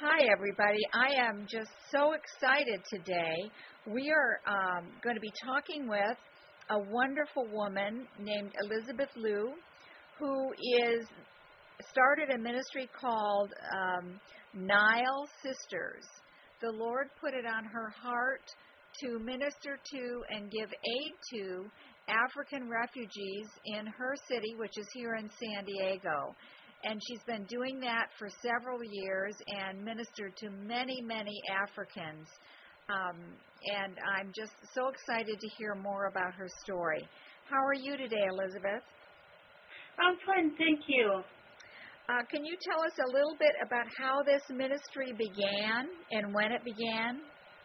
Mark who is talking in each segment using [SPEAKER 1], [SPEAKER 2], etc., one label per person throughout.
[SPEAKER 1] Hi, everybody. I am just so excited today. We are going to be talking with a wonderful woman named Elizabeth Liu, who started a ministry called Nile Sisters. The Lord put it on her heart to minister to and give aid to African refugees in her city, which is here in San Diego. And she's been doing that for several years and ministered to many, many Africans. And I'm just so excited to hear more about her story. How are you today, Elizabeth?
[SPEAKER 2] I'm fine, thank you.
[SPEAKER 1] Can you tell us a little bit about how this ministry began and when it began?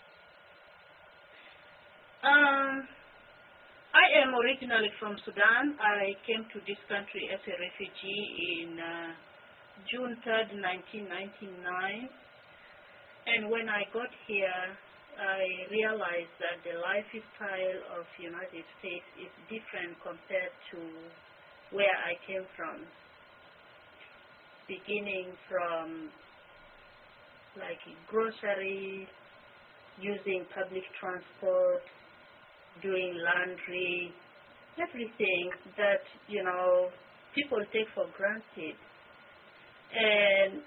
[SPEAKER 2] I am originally from Sudan. I came to this country as a refugee in June 3rd, 1999. And when I got here, I realized that the lifestyle of United States is different compared to where I came from. Beginning from like groceries, using public transport, doing laundry, everything that, people take for granted. And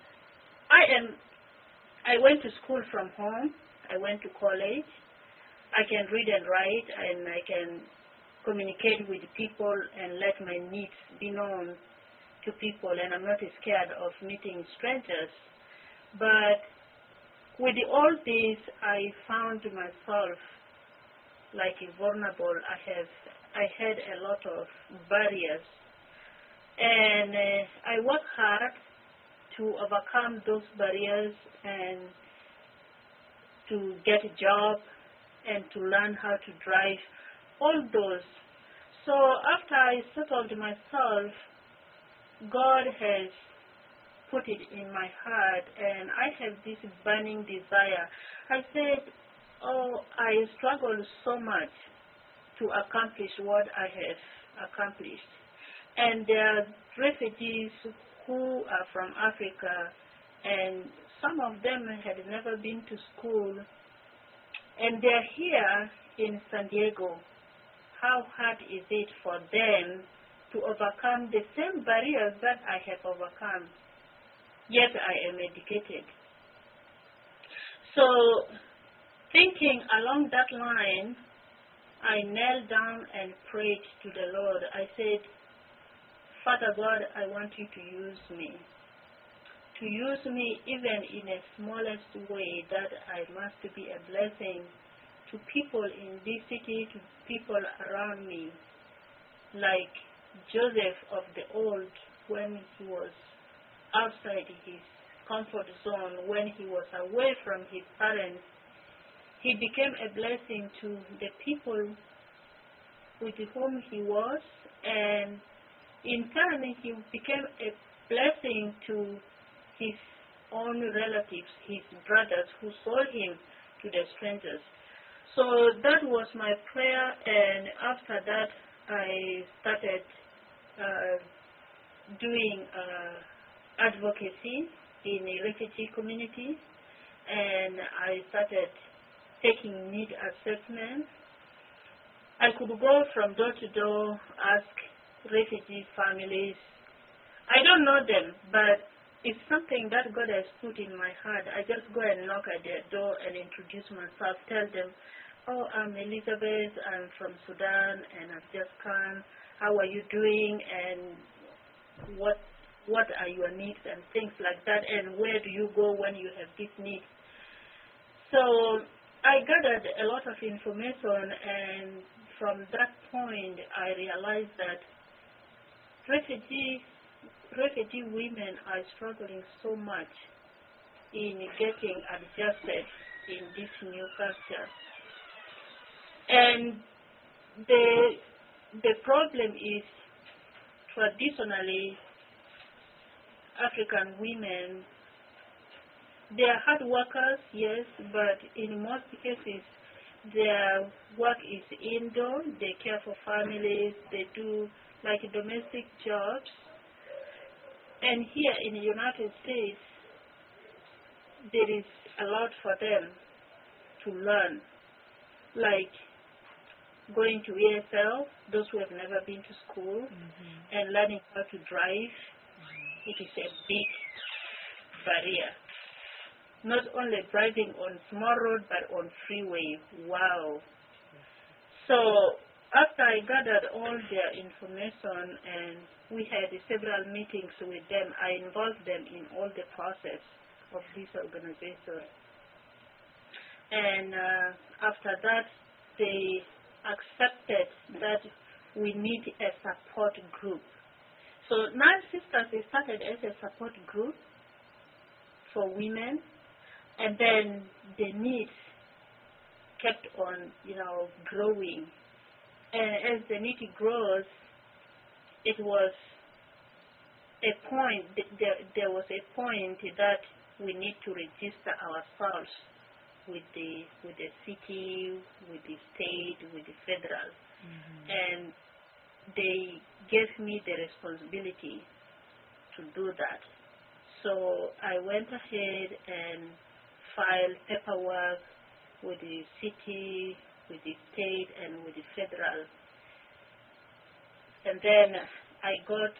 [SPEAKER 2] I went to school from home. I went to college. I can read and write, and I can communicate with people and let my needs be known to people, and I'm not scared of meeting strangers. But with all this, I found myself like vulnerable. I had a lot of barriers, and I worked hard to overcome those barriers and to get a job and to learn how to drive, all those. So after I settled myself, God has put it in my heart, and I have this burning desire. I said, I struggled so much to accomplish what I have accomplished. And there are refugees who are from Africa, and some of them had never been to school, and they're here in San Diego. How hard is it for them to overcome the same barriers that I have overcome? Yet I am educated. So, thinking along that line, I knelt down and prayed to the Lord. I said, Father God, I want you to use me. To use me even in the smallest way, that I must be a blessing to people in this city, to people around me. Like Joseph of the old, when he was outside his comfort zone, when he was away from his parents, he became a blessing to the people with whom he was, and in turn he became a blessing to his own relatives, his brothers who sold him to the strangers. So that was my prayer, and after that I started doing advocacy in a refugee community, and I started taking need assessments. I could go from door to door, ask refugee families. I don't know them, but it's something that God has put in my heart. I just go and knock at their door and introduce myself, tell them, I'm Elizabeth, I'm from Sudan, and I've just come. How are you doing, and what are your needs, and things like that, and where do you go when you have this need? So I gathered a lot of information, and from that point I realized that refugee women are struggling so much in getting adjusted in this new culture. And the problem is, traditionally, African women, they are hard workers, yes, but in most cases, their work is indoor. They care for families. They do like domestic jobs. And here in the United States, there is a lot for them to learn, like going to ESL, those who have never been to school, and learning how to drive. It is a big barrier. Not only driving on small road, but on freeway. Wow. So after I gathered all their information and we had several meetings with them, I involved them in all the process of this organization. And after that, they accepted that we need a support group. So Nine Sisters is started as a support group for women, and then the needs kept on, growing. And as the need grows, it was a point. There was a point that we need to register ourselves with the city, with the state, with the federal, and they gave me the responsibility to do that. So I went ahead and filed paperwork with the city, with the state, and with the federal. And then I got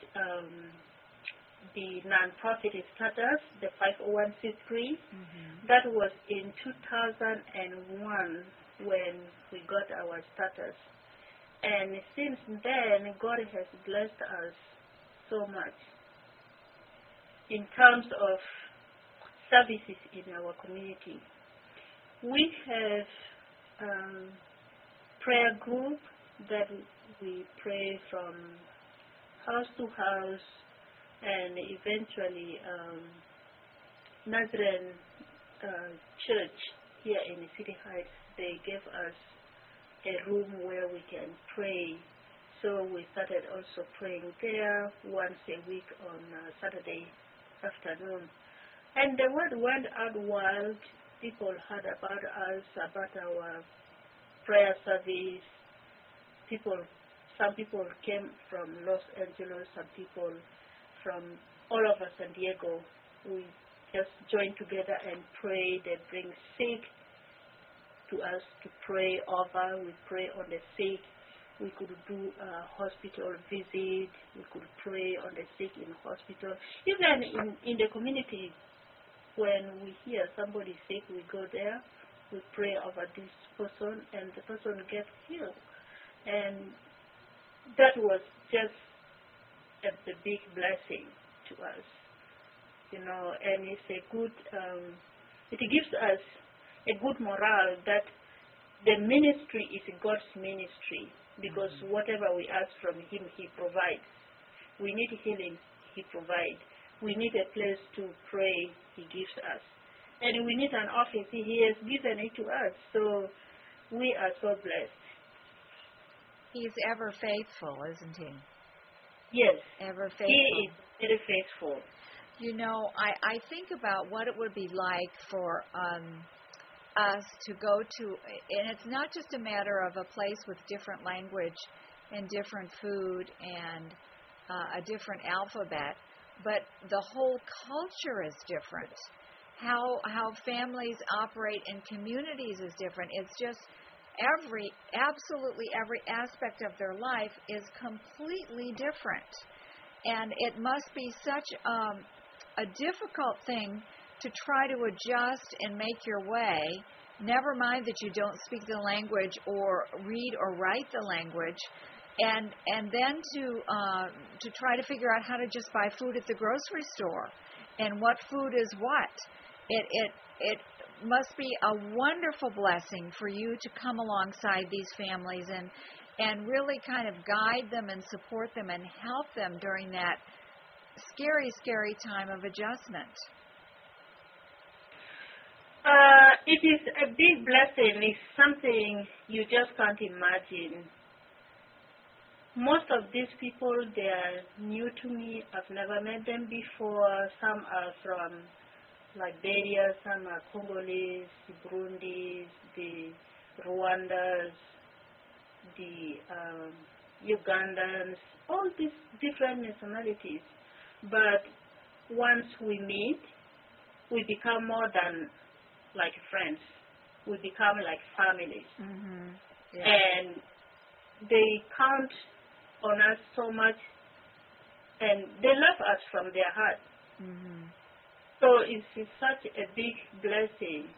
[SPEAKER 2] the non-profit status, the 501c3. That was in 2001 when we got our status. And since then, God has blessed us so much in terms of services in our community. We have prayer group that we pray from house to house, and eventually Nazarene Church here in the City Heights, they gave us a room where we can pray. So we started also praying there once a week on Saturday afternoon. And the word went out wild. People heard about us, about our prayer service. Some people came from Los Angeles, some people from all over San Diego. We just joined together and pray. They bring sick to us to pray over. We pray on the sick. We could do a hospital visit. We could pray on the sick in hospital. Even in the community, when we hear somebody sick, we go there. We pray over this person, and the person gets healed. And that was just a big blessing to us, and it's a good, it gives us a good morale that the ministry is God's ministry, because whatever we ask from Him, He provides. We need healing, He provides. We need a place to pray, He gives us. And we need an office, He has given it to us. So we are so blessed.
[SPEAKER 1] He's ever faithful, isn't He?
[SPEAKER 2] Yes.
[SPEAKER 1] Ever faithful.
[SPEAKER 2] He is very faithful.
[SPEAKER 1] I think about what it would be like for us to go to, and it's not just a matter of a place with different language and different food and a different alphabet, but the whole culture is different. How families operate in communities is different. It's just absolutely every aspect of their life is completely different. And it must be such a difficult thing to try to adjust and make your way, never mind that you don't speak the language or read or write the language, and then to try to figure out how to just buy food at the grocery store and what food is what. It must be a wonderful blessing for you to come alongside these families and really kind of guide them and support them and help them during that scary, scary time of adjustment.
[SPEAKER 2] It is a big blessing. It's something you just can't imagine. Most of these people, they are new to me. I've never met them before. Some are from Liberia, some are Congolese, the Burundis, the Rwandans, the Ugandans, all these different nationalities. But once we meet, we become more than like friends. We become like families.
[SPEAKER 1] Mhm. Yeah.
[SPEAKER 2] And they count on us so much, and they love us from their heart.
[SPEAKER 1] Mhm.
[SPEAKER 2] So it's such a big blessing.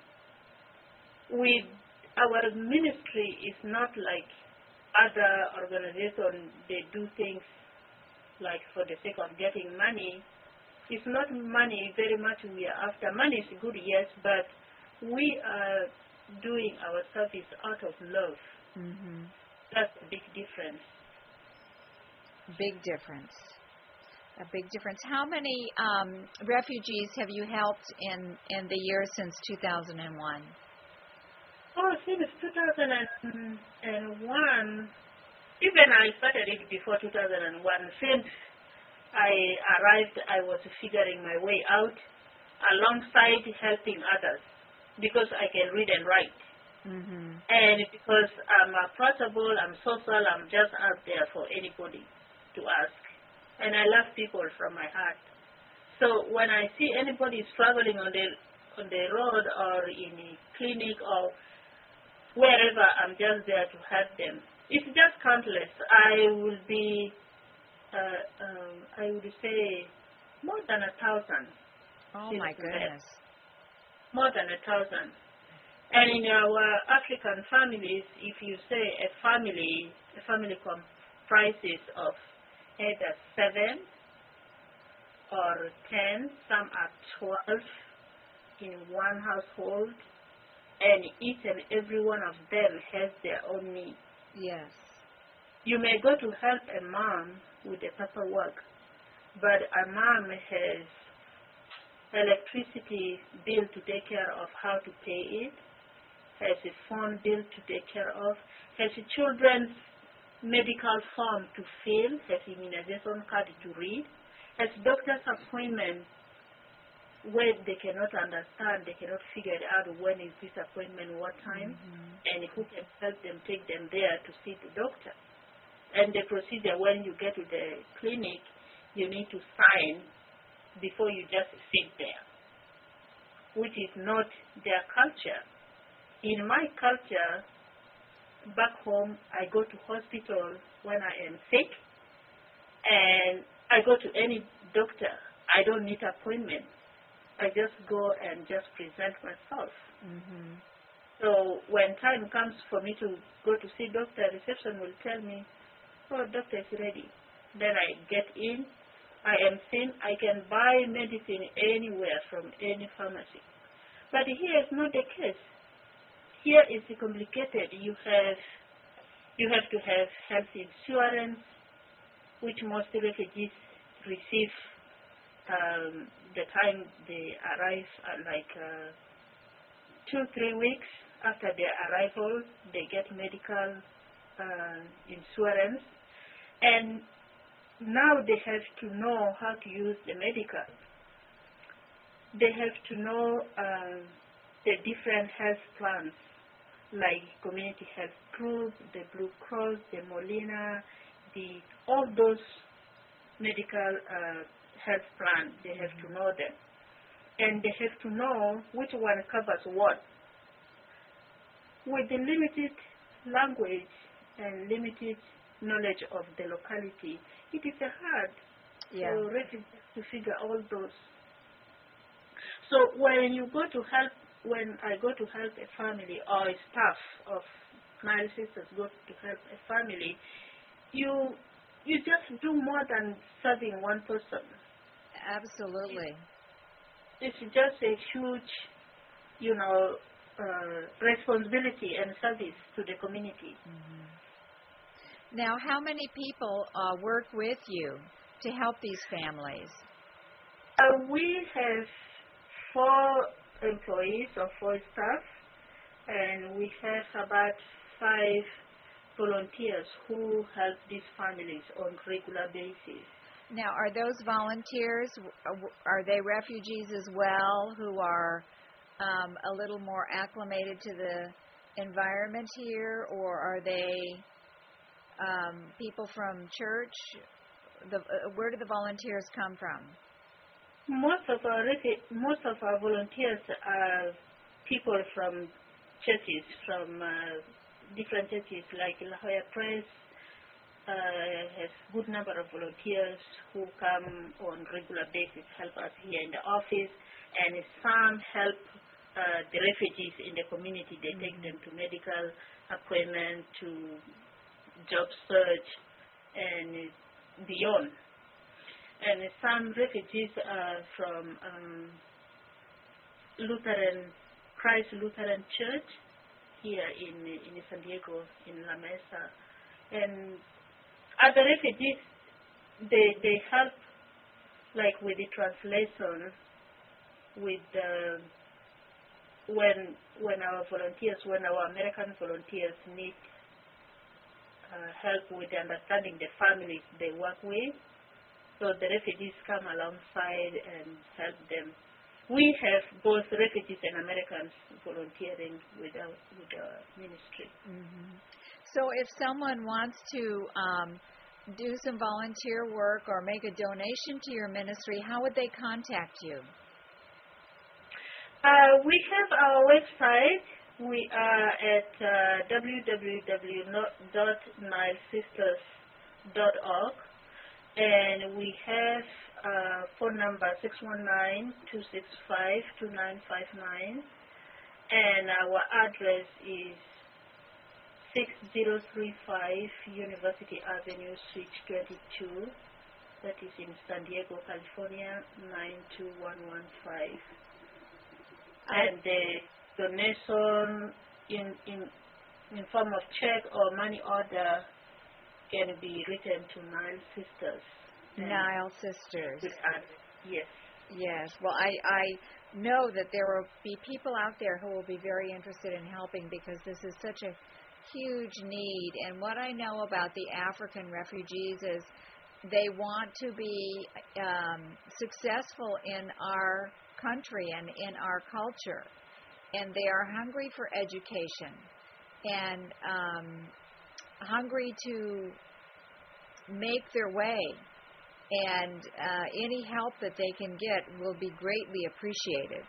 [SPEAKER 2] Our ministry is not like other organizations. They do things like for the sake of getting money. It's not money very much we are after. Money is good, yes, but we are doing our service out of love.
[SPEAKER 1] Mhm.
[SPEAKER 2] That's a big difference.
[SPEAKER 1] Big difference. A big difference. How many refugees have you helped in the year since 2001?
[SPEAKER 2] Oh, since 2001, even I started it before 2001. Since I arrived, I was figuring my way out alongside helping others because I can read and write.
[SPEAKER 1] Mhm.
[SPEAKER 2] And because I'm approachable, I'm social, I'm just out there for anybody to ask. And I love people from my heart. So when I see anybody struggling on the road or in a clinic or wherever, I'm just there to help them. It's just countless. I would say more than 1,000.
[SPEAKER 1] Oh my goodness.
[SPEAKER 2] More than 1,000. And in our African families, if you say a family comprises of either 7 or 10, some are 12 in one household, and each and every one of them has their own needs.
[SPEAKER 1] Yes.
[SPEAKER 2] You may go to help a mom with the paperwork, but a mom has electricity bill to take care of, how to pay it, has a phone bill to take care of, has a children's medical form to fill, has immunization card to read, has doctor's appointment where they cannot understand, they cannot figure it out when is this appointment, what time, and who can help them, take them there to see the doctor. And the procedure, when you get to the clinic, you need to sign before you just sit there, which is not their culture. In my culture, back home, I go to hospital when I am sick, and I go to any doctor. I don't need appointment. I just go and just present myself.
[SPEAKER 1] Mhm.
[SPEAKER 2] So when time comes for me to go to see doctor, reception will tell me, oh, doctor is ready. Then I get in, I am seen, I can buy medicine anywhere from any pharmacy. But here is not the case. Here is complicated. You have to have health insurance, which most refugees receive the time they arrive, like 2-3 weeks after their arrival, they get medical insurance, and now they have to know how to use the medical. They have to know the different health plans, like Community Health Group, the Blue Cross, the Molina, all those medical health plans. They have to know them, and they have to know which one covers what. With the limited language and limited knowledge of the locality, it is hard for refugees to figure all those. So when I go to help a family, or a staff of Nile Sisters go to help a family, you just do more than serving one person.
[SPEAKER 1] Absolutely.
[SPEAKER 2] It's just a huge, responsibility and service to the community.
[SPEAKER 1] Mm-hmm. Now, how many people work with you to help these families?
[SPEAKER 2] We have 4 employees or 4 staff, and we have about 5 volunteers who help these families on regular basis.
[SPEAKER 1] Now, are those volunteers, are they refugees as well who are a little more acclimated to the environment here, or are they people from church? Where do the volunteers come from?
[SPEAKER 2] most of our volunteers are people from churches, from different churches, like La Jolla Press has good number of volunteers who come on regular basis, help us here in the office, and some help the refugees in the community. They take them to medical appointment, to job search, and beyond. And some refugees are from Christ Lutheran Church here in San Diego, in La Mesa. And other refugees, they help like with the translation, with when our American volunteers need help with understanding the families they work with. So the refugees come alongside and help them. We have both refugees and Americans volunteering with our ministry.
[SPEAKER 1] Mm-hmm. So if someone wants to do some volunteer work or make a donation to your ministry, how would they contact you?
[SPEAKER 2] We have our website. We are at www.nilesisters.org, and we have phone number 619-265-2959, and our address is 6035 University Avenue, Suite 22. That is in San Diego, California, 92115. And the donation in form of check or money order can be written to Nile Sisters.
[SPEAKER 1] Nile Sisters.
[SPEAKER 2] Yes.
[SPEAKER 1] Yes. Well, I know that there will be people out there who will be very interested in helping, because this is such a huge need. And what I know about the African refugees is they want to be successful in our country and in our culture, and they are hungry for education and hungry to make their way, and any help that they can get will be greatly appreciated.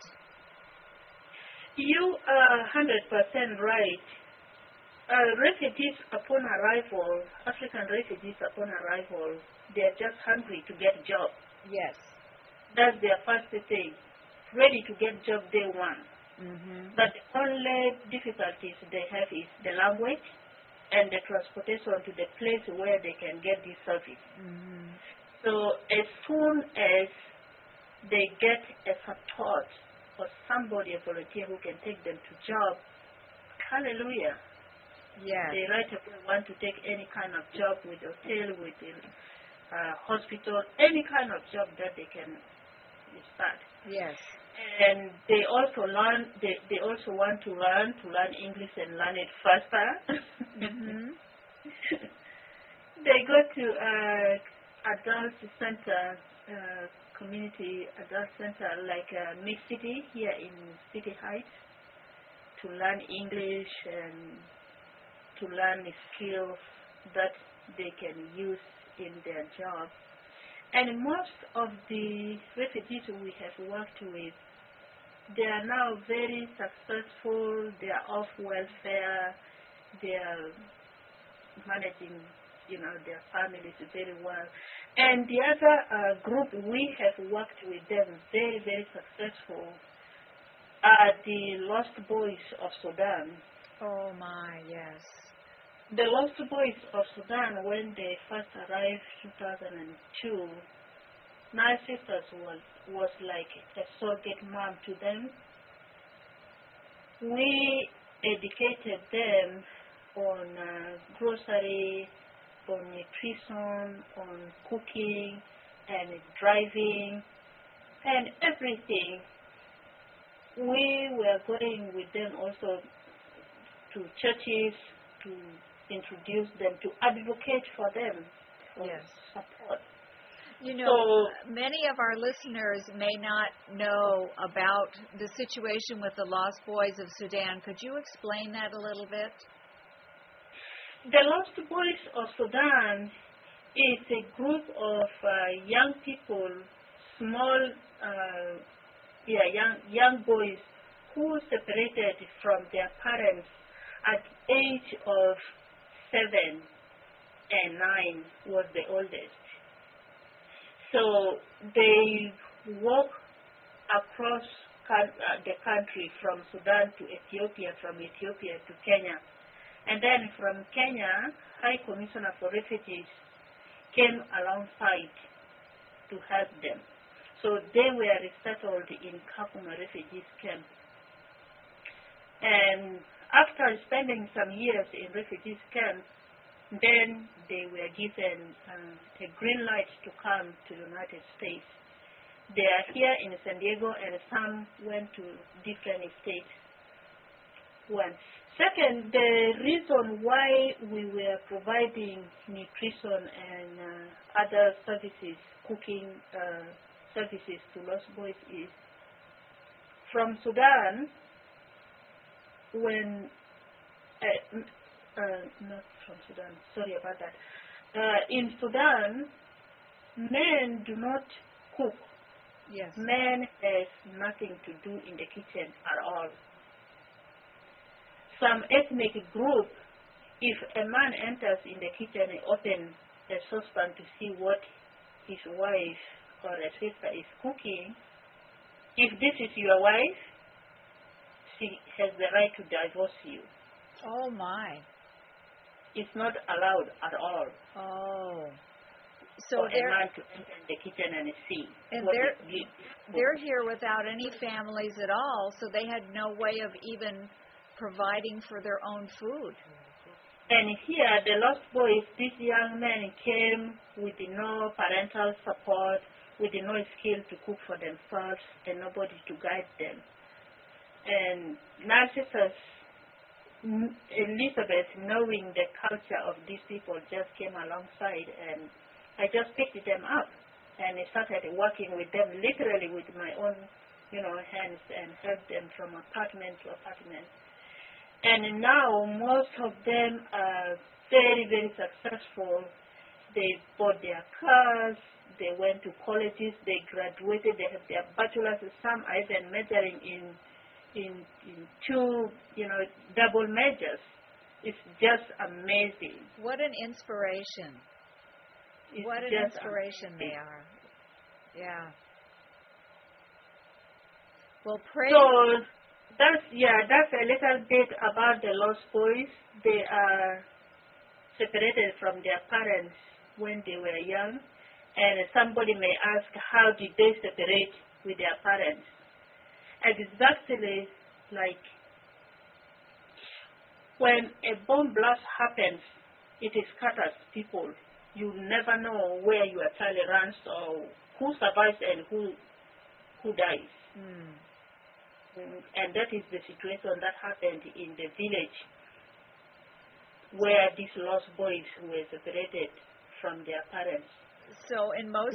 [SPEAKER 2] You are 100% right. Refugees upon arrival, African refugees upon arrival, they are just hungry to get a job.
[SPEAKER 1] Yes.
[SPEAKER 2] That's their first thing. Ready to get job day one.
[SPEAKER 1] Mm-hmm.
[SPEAKER 2] But the only difficulties they have is the language and the transportation to the place where they can get this service.
[SPEAKER 1] Mm-hmm.
[SPEAKER 2] So as soon as they get a support or somebody, a volunteer who can take them to job, hallelujah.
[SPEAKER 1] Yes.
[SPEAKER 2] They right away want to take any kind of job with hotel, with the hospital, any kind of job that they can start.
[SPEAKER 1] Yes.
[SPEAKER 2] And they also learn. They also want to learn English and learn it faster.
[SPEAKER 1] Mm-hmm.
[SPEAKER 2] They go to adult center, community adult center like Mid City here in City Heights to learn English and to learn the skills that they can use in their job. And most of the refugees we have worked with, they are now very successful. They are off welfare. They are managing, their families very well. And the other group we have worked with them very, very successful are the Lost Boys of Sudan.
[SPEAKER 1] Oh my, yes.
[SPEAKER 2] The Lost Boys of Sudan, when they first arrived in 2002, Nile Sisters was like a surrogate mom to them. We educated them on grocery, on nutrition, on cooking, and driving, and everything. We were going with them also to churches to introduce them, to advocate for them, for
[SPEAKER 1] yes.
[SPEAKER 2] support.
[SPEAKER 1] Many of our listeners may not know about the situation with the Lost Boys of Sudan. Could you explain that a little bit?
[SPEAKER 2] The Lost Boys of Sudan is a group of young people, small young boys who separated from their parents at age of 7 and 9 was the oldest. So they walk across the country from Sudan to Ethiopia, from Ethiopia to Kenya. And then from Kenya, High Commissioner for Refugees came alongside to help them. So they were resettled in Kakuma refugees camp. And after spending some years in refugees camp, then they were given a green light to come to the United States. They are here in San Diego, and some went to different states. One. Second, the reason why we were providing nutrition and other services, cooking services to Lost Boys is from Sudan, when, not from Sudan, sorry about that. In Sudan, men do not cook.
[SPEAKER 1] Yes.
[SPEAKER 2] Men has nothing to do in the kitchen at all. Some ethnic group, if a man enters in the kitchen and opens a saucepan to see what his wife or a sister is cooking, if this is your wife, she has the right to divorce you.
[SPEAKER 1] Oh, my.
[SPEAKER 2] It's not allowed at all.
[SPEAKER 1] Oh. So
[SPEAKER 2] for a man to enter the kitchen and see.
[SPEAKER 1] And
[SPEAKER 2] what
[SPEAKER 1] they're here without any families at all, so they had no way of even providing for their own food.
[SPEAKER 2] And here, the Lost Boys, these young men came with no parental support, with no skill to cook for themselves, and nobody to guide them. And Narcissus, Elizabeth, knowing the culture of these people, just came alongside, and I just picked them up and I started working with them, literally with my own, hands, and helped them from apartment to apartment. And now most of them are very, very successful. They bought their cars, they went to colleges, they graduated, they have their bachelor's, some are even majoring in two, double majors. It's just amazing.
[SPEAKER 1] What an inspiration.
[SPEAKER 2] It's
[SPEAKER 1] what an inspiration they are. Yeah. Well, pray.
[SPEAKER 2] So that's a little bit about the Lost Boys. They are separated from their parents when they were young, and somebody may ask, how did they separate with their parents? Exactly like when a bomb blast happens, it scatters people. You never know where your child runs or who survives and who dies. And that is the situation that happened in the village where these Lost Boys were separated from their parents.
[SPEAKER 1] So in most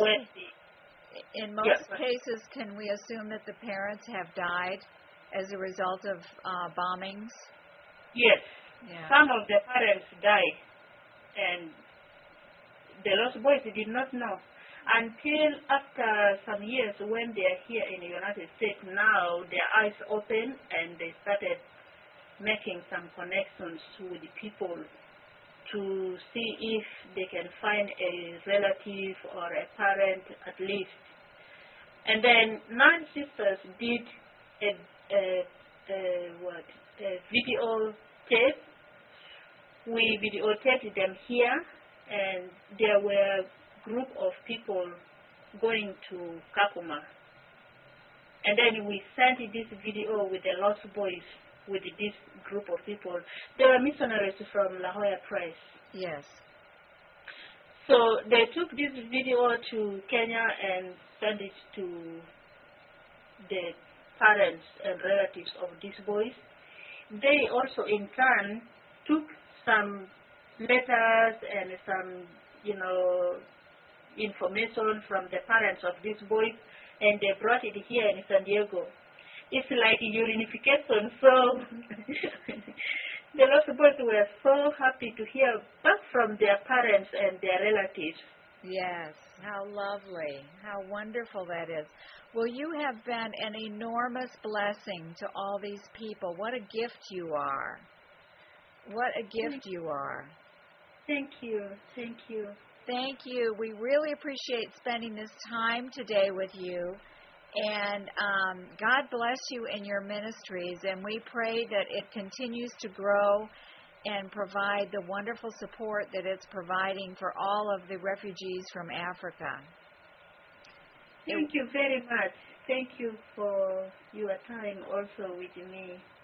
[SPEAKER 1] cases, can we assume that the parents have died as a result of bombings?
[SPEAKER 2] Yes.
[SPEAKER 1] Yeah.
[SPEAKER 2] Some of the parents died, and the Lost Boys did not know until after some years when they are here in the United States. Now their eyes open and they started making some connections with the people to see if they can find a relative or a parent at least. And then Narcissus did a video tape. We videotaped them here, and there were a group of people going to Kakuma. And then we sent this video with the Lost Boys, with this group of people. They were missionaries from La Jolla Press.
[SPEAKER 1] Yes.
[SPEAKER 2] So they took this video to Kenya and sent it to the parents and relatives of these boys. They also in turn took some letters and some, information from the parents of these boys, and they brought it here in San Diego. It's like unification. So the Lost Boys were so happy to hear back from their parents and their relatives.
[SPEAKER 1] Yes. How lovely. How wonderful that is. Well, you have been an enormous blessing to all these people. What a gift you are. What a gift you are.
[SPEAKER 2] Thank you. Thank you.
[SPEAKER 1] Thank you. We really appreciate spending this time today with you. And God bless you in your ministries. And we pray that it continues to grow and provide the wonderful support that it's providing for all of the refugees from Africa.
[SPEAKER 2] Thank you very much. Thank you for your time also with me.